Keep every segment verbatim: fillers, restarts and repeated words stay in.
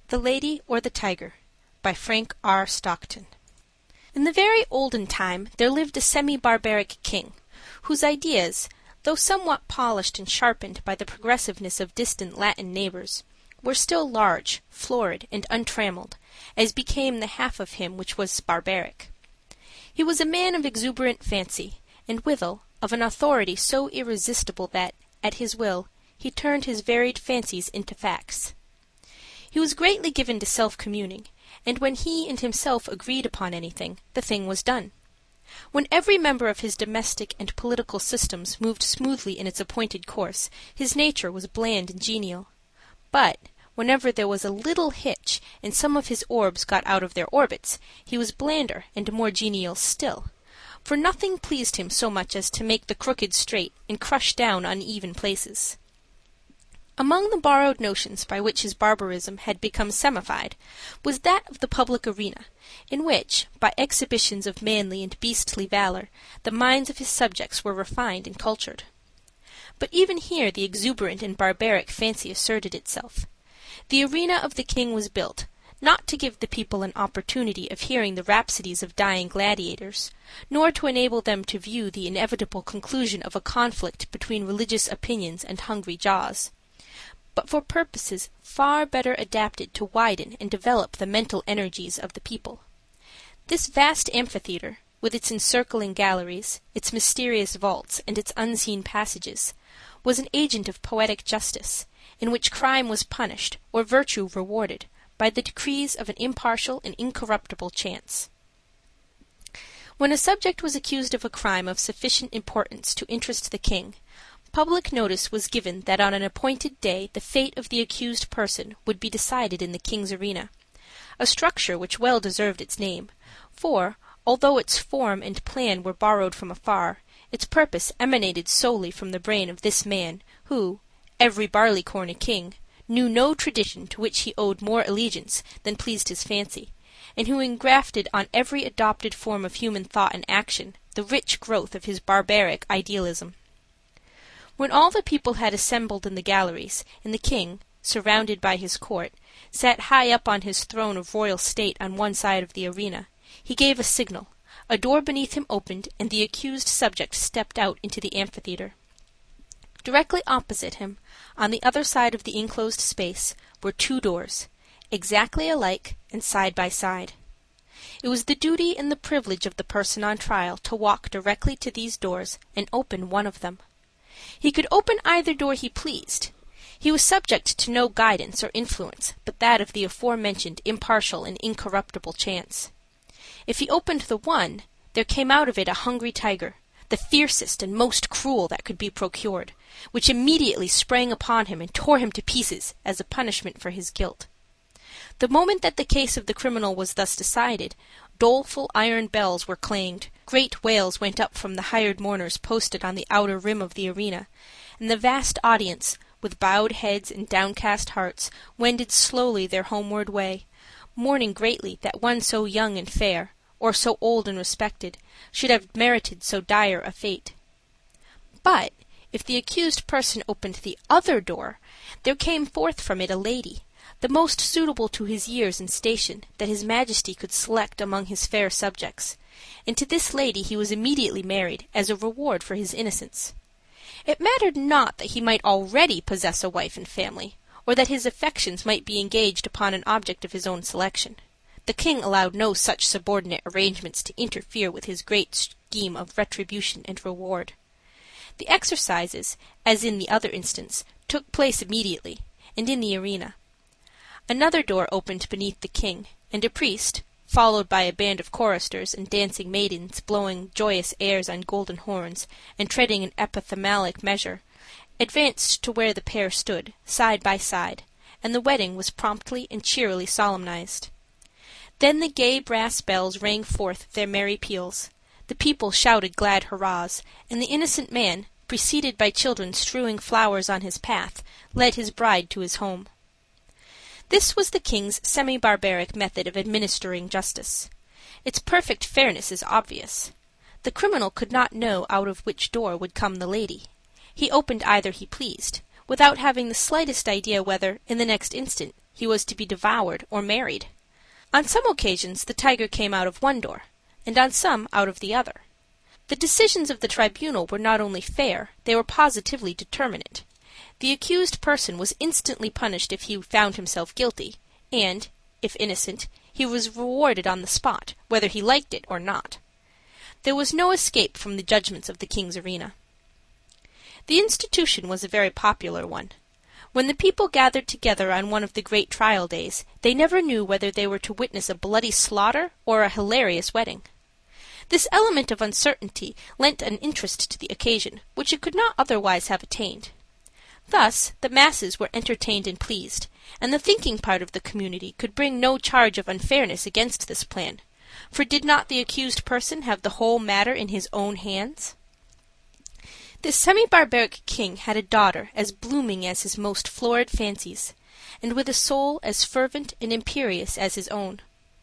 THE LADY or the TIGER by Frank R. Stockton. In the very olden time there lived a semi-barbaric king, whose ideas, though somewhat polished and sharpened by the progressiveness of distant Latin neighbors, were still large, florid, and untrammeled, as became the half of him which was barbaric. He was a man of exuberant fancy, and withal of an authority so irresistible that, at his will, he turned his varied fancies into facts. He was greatly given to self-communing, and when he and himself agreed upon anything, the thing was done. When every member of his domestic and political systems moved smoothly in its appointed course, his nature was bland and genial. But whenever there was a little hitch, and some of his orbs got out of their orbits, he was blander and more genial still, for nothing pleased him so much as to make the crooked straight and crush down uneven places. Among the borrowed notions by which his barbarism had become semified was that of the public arena, in which, by exhibitions of manly and beastly valor, the minds of his subjects were refined and cultured. But even here the exuberant and barbaric fancy asserted itself. The arena of the king was built, not to give the people an opportunity of hearing the rhapsodies of dying gladiators, nor to enable them to view the inevitable conclusion of a conflict between religious opinions and hungry jaws, but for purposes far better adapted to widen and develop the mental energies of the people. This vast amphitheater, with its encircling galleries, its mysterious vaults, and its unseen passages, was an agent of poetic justice, in which crime was punished, or virtue rewarded, by the decrees of an impartial and incorruptible chance. When a subject was accused of a crime of sufficient importance to interest the king, public notice was given that on an appointed day the fate of the accused person would be decided in the king's arena, a structure which well deserved its name, for, although its form and plan were borrowed from afar, its purpose emanated solely from the brain of this man, who, every barleycorn a king, knew no tradition to which he owed more allegiance than pleased his fancy, and who engrafted on every adopted form of human thought and action the rich growth of his barbaric idealism. When all the people had assembled in the galleries, and the king, surrounded by his court, sat high up on his throne of royal state on one side of the arena, he gave a signal, a door beneath him opened, and the accused subject stepped out into the amphitheater. Directly opposite him, on the other side of the enclosed space, were two doors, exactly alike and side by side. It was the duty and the privilege of the person on trial to walk directly to these doors and open one of them. He could open either door he pleased. He was subject to no guidance or influence but that of the aforementioned impartial and incorruptible chance. If he opened the one, there came out of it a hungry tiger, the fiercest and most cruel that could be procured, which immediately sprang upon him and tore him to pieces as a punishment for his guilt. The moment that the case of the criminal was thus decided, doleful iron bells were clanged, great wails went up from the hired mourners posted on the outer rim of the arena, and the vast audience, with bowed heads and downcast hearts, wended slowly their homeward way, mourning greatly that one so young and fair, or so old and respected, should have merited so dire a fate. But if the accused person opened the other door, there came forth from it a lady, the most suitable to his years and station that his majesty could select among his fair subjects, and to this lady he was immediately married as a reward for his innocence. It mattered not that he might already possess a wife and family, or that his affections might be engaged upon an object of his own selection. The king allowed no such subordinate arrangements to interfere with his great scheme of retribution and reward. The exercises, as in the other instance, took place immediately, and in the arena. Another door opened beneath the king, and a priest, followed by a band of choristers and dancing maidens blowing joyous airs on golden horns and treading an epithalamic measure, advanced to where the pair stood, side by side, and the wedding was promptly and cheerily solemnized. Then the gay brass bells rang forth their merry peals, the people shouted glad hurrahs, and the innocent man, preceded by children strewing flowers on his path, led his bride to his home. This was the king's semi-barbaric method of administering justice. Its perfect fairness is obvious. The criminal could not know out of which door would come the lady. He opened either he pleased, without having the slightest idea whether, in the next instant, he was to be devoured or married. On some occasions the tiger came out of one door, and on some out of the other. The decisions of the tribunal were not only fair, they were positively determinate. The accused person was instantly punished if he found himself guilty, and, if innocent, he was rewarded on the spot, whether he liked it or not. There was no escape from the judgments of the king's arena. The institution was a very popular one. When the people gathered together on one of the great trial days, they never knew whether they were to witness a bloody slaughter or a hilarious wedding. This element of uncertainty lent an interest to the occasion which it could not otherwise have attained. Thus the masses were entertained and pleased, and the thinking part of the community could bring no charge of unfairness against this plan, for did not the accused person have the whole matter in his own hands? This semi-barbaric king had a daughter as blooming as his most florid fancies, and with a soul as fervent and imperious as his own.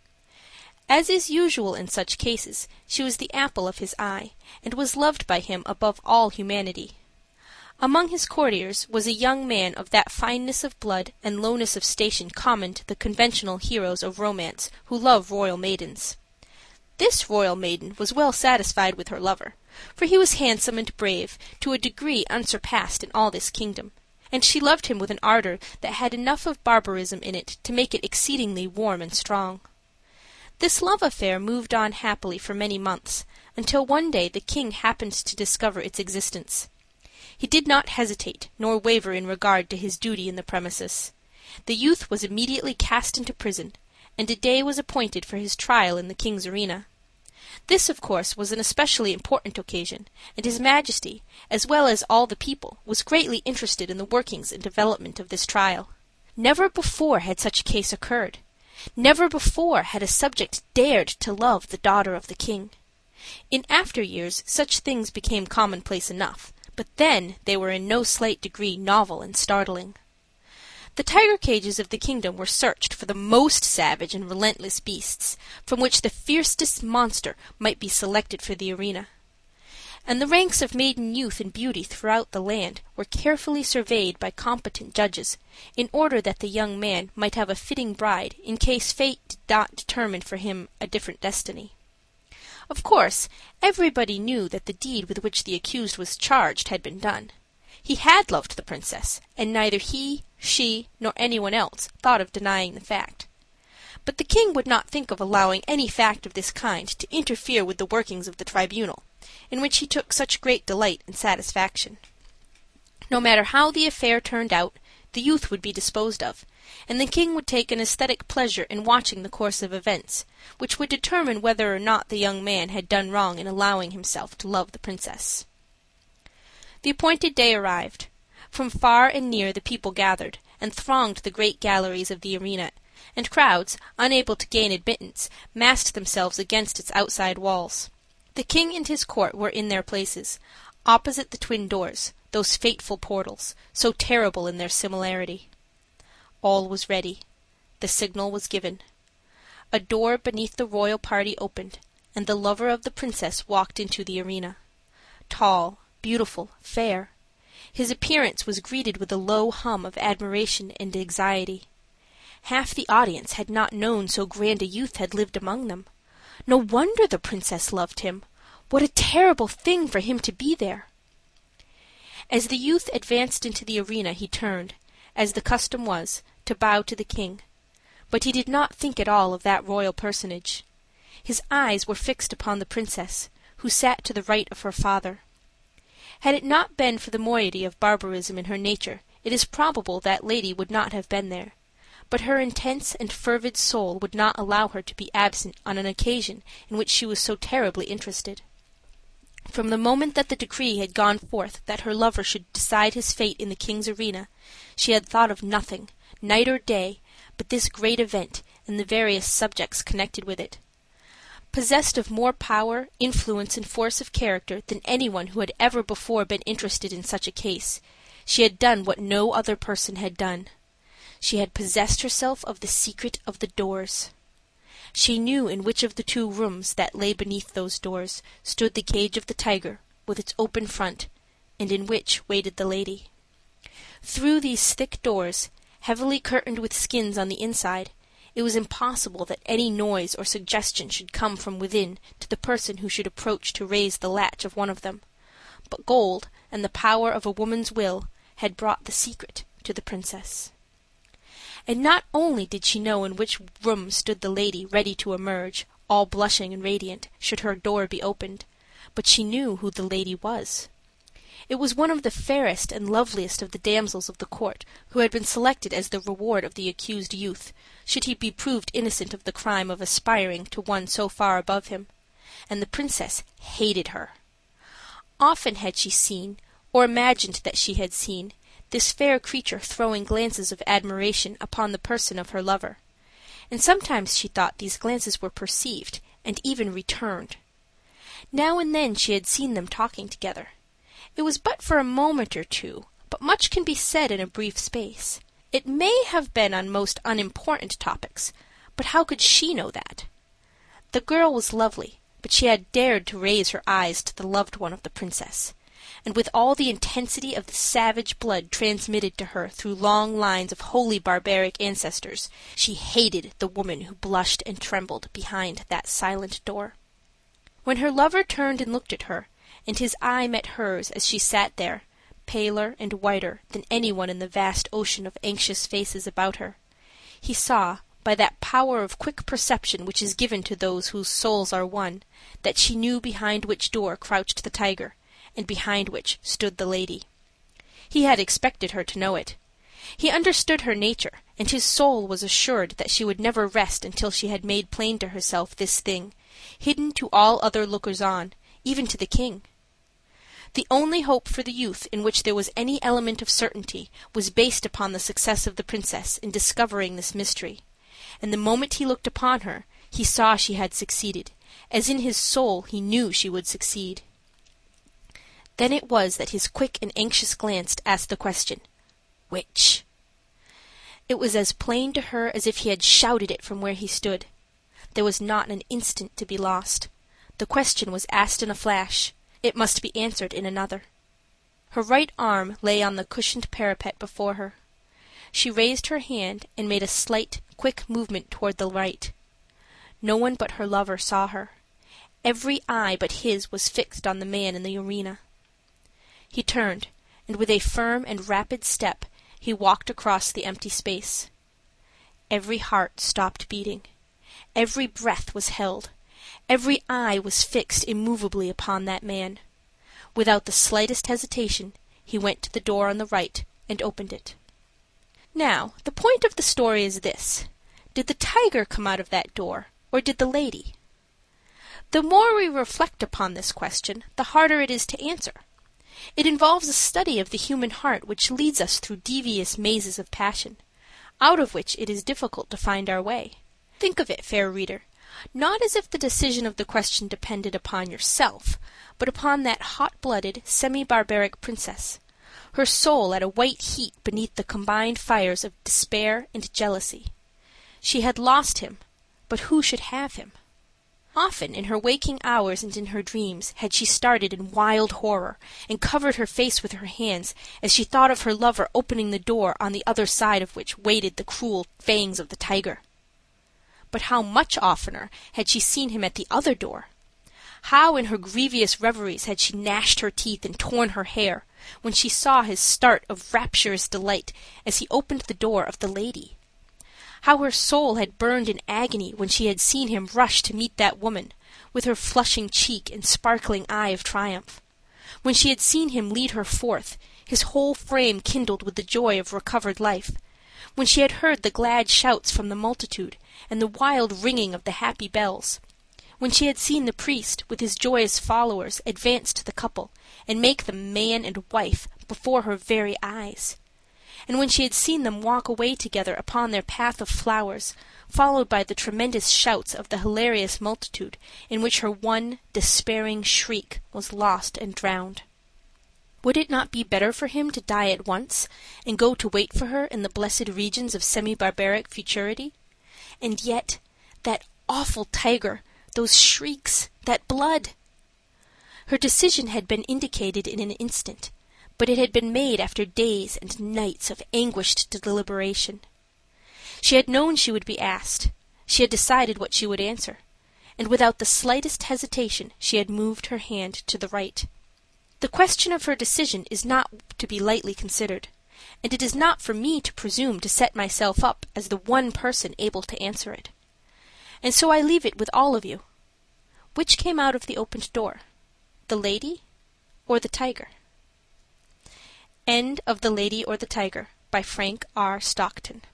As is usual in such cases, she was the apple of his eye, and was loved by him above all humanity. Among his courtiers was a young man of that fineness of blood and lowness of station common to the conventional heroes of romance who love royal maidens. This royal maiden was well satisfied with her lover, for he was handsome and brave to a degree unsurpassed in all this kingdom, and she loved him with an ardor that had enough of barbarism in it to make it exceedingly warm and strong. This love affair moved on happily for many months, until one day the king happened to discover its existence. He did not hesitate nor waver in regard to his duty in the premises. The youth was immediately cast into prison, and a day was appointed for his trial in the king's arena. This, of course, was an especially important occasion, and his Majesty, as well as all the people, was greatly interested in the workings and development of this trial. Never before had such a case occurred. Never before had a subject dared to love the daughter of the king. In after years such things became commonplace enough, but then they were in no slight degree novel and startling. The tiger cages of the kingdom were searched for the most savage and relentless beasts, from which the fiercest monster might be selected for the arena. And the ranks of maiden youth and beauty throughout the land were carefully surveyed by competent judges, in order that the young man might have a fitting bride in case fate did not determine for him a different destiny. Of course, everybody knew that the deed with which the accused was charged had been done. He had loved the princess, and neither he, she, nor anyone else thought of denying the fact. But the king would not think of allowing any fact of this kind to interfere with the workings of the tribunal, in which he took such great delight and satisfaction. No matter how the affair turned out, the youth would be disposed of, and the king would take an aesthetic pleasure in watching the course of events, which would determine whether or not the young man had done wrong in allowing himself to love the princess. The appointed day arrived. From far and near the people gathered, and thronged the great galleries of the arena, and crowds, unable to gain admittance, massed themselves against its outside walls. The king and his court were in their places, opposite the twin doors, those fateful portals, so terrible in their similarity. All was ready. The signal was given. A door beneath the royal party opened, and the lover of the princess walked into the arena. Tall, beautiful, fair, his appearance was greeted with a low hum of admiration and anxiety. Half the audience had not known so grand a youth had lived among them. No wonder the princess loved him. What a terrible thing for him to be there! As the youth advanced into the arena he turned, as the custom was, to bow to the king, but he did not think at all of that royal personage. His eyes were fixed upon the princess, who sat to the right of her father. Had it not been for the moiety of barbarism in her nature, it is probable that lady would not have been there, but her intense and fervid soul would not allow her to be absent on an occasion in which she was so terribly interested. From the moment that the decree had gone forth that her lover should decide his fate in the king's arena, she had thought of nothing, night or day, but this great event and the various subjects connected with it. Possessed of more power, influence, and force of character than anyone who had ever before been interested in such a case, she had done what no other person had done. She had possessed herself of the secret of the doors. She knew in which of the two rooms that lay beneath those doors stood the cage of the tiger, with its open front, and in which waited the lady. Through these thick doors, Heavily curtained with skins on the inside, it was impossible that any noise or suggestion should come from within to the person who should approach to raise the latch of one of them. But gold and the power of a woman's will had brought the secret to the princess. And not only did she know in which room stood the lady ready to emerge, all blushing and radiant, should her door be opened, but she knew who the lady was. It was one of the fairest and loveliest of the damsels of the court, who had been selected as the reward of the accused youth, should he be proved innocent of the crime of aspiring to one so far above him, and the princess hated her. Often had she seen, or imagined that she had seen, this fair creature throwing glances of admiration upon the person of her lover, and sometimes she thought these glances were perceived and even returned. Now and then she had seen them talking together. It was but for a moment or two, but much can be said in a brief space. It may have been on most unimportant topics, but how could she know that? The girl was lovely, but she had dared to raise her eyes to the loved one of the princess, and with all the intensity of the savage blood transmitted to her through long lines of wholly barbaric ancestors, she hated the woman who blushed and trembled behind that silent door. When her lover turned and looked at her, and his eye met hers as she sat there, paler and whiter than anyone in the vast ocean of anxious faces about her, he saw, by that power of quick perception which is given to those whose souls are one, that she knew behind which door crouched the tiger, and behind which stood the lady. He had expected her to know it. He understood her nature, and his soul was assured that she would never rest until she had made plain to herself this thing, hidden to all other lookers-on, even to the king. The only hope for the youth in which there was any element of certainty was based upon the success of the princess in discovering this mystery, and the moment he looked upon her he saw she had succeeded, as in his soul he knew she would succeed. Then it was that his quick and anxious glance asked the question, "Which?" It was as plain to her as if he had shouted it from where he stood. There was not an instant to be lost. The question was asked in a flash. It must be answered in another. Her right arm lay on the cushioned parapet before her. She raised her hand and made a slight, quick movement toward the right. No one but her lover saw her. Every eye but his was fixed on the man in the arena. He turned, and with a firm and rapid step he walked across the empty space. Every heart stopped beating. Every breath was held. Every eye was fixed immovably upon that man. Without the slightest hesitation, he went to the door on the right and opened it. Now, the point of the story is this: did the tiger come out of that door, or did the lady? The more we reflect upon this question, the harder it is to answer. It involves a study of the human heart which leads us through devious mazes of passion, out of which it is difficult to find our way. Think of it, fair reader, not as if the decision of the question depended upon yourself, but upon that hot-blooded, semi-barbaric princess, her soul at a white heat beneath the combined fires of despair and jealousy. She had lost him, but who should have him? Often in her waking hours and in her dreams had she started in wild horror and covered her face with her hands as she thought of her lover opening the door on the other side of which waited the cruel fangs of the tiger. But how much oftener had she seen him at the other door? How in her grievous reveries had she gnashed her teeth and torn her hair when she saw his start of rapturous delight as he opened the door of the lady? How her soul had burned in agony when she had seen him rush to meet that woman, with her flushing cheek and sparkling eye of triumph. When she had seen him lead her forth, his whole frame kindled with the joy of recovered life. When she had heard the glad shouts from the multitude, and the wild ringing of the happy bells. When she had seen the priest, with his joyous followers, advance to the couple, and make them man and wife before her very eyes. And when she had seen them walk away together upon their path of flowers, followed by the tremendous shouts of the hilarious multitude, in which her one despairing shriek was lost and drowned. Would it not be better for him to die at once, and go to wait for her in the blessed regions of semi-barbaric futurity? And yet, that awful tiger, those shrieks, that blood! Her decision had been indicated in an instant, but it had been made after days and nights of anguished deliberation. She had known she would be asked, she had decided what she would answer, and without the slightest hesitation she had moved her hand to the right. The question of her decision is not to be lightly considered, and it is not for me to presume to set myself up as the one person able to answer it. And so I leave it with all of you. Which came out of the opened door, the lady or the tiger? End of The Lady or the Tiger by Frank R. Stockton.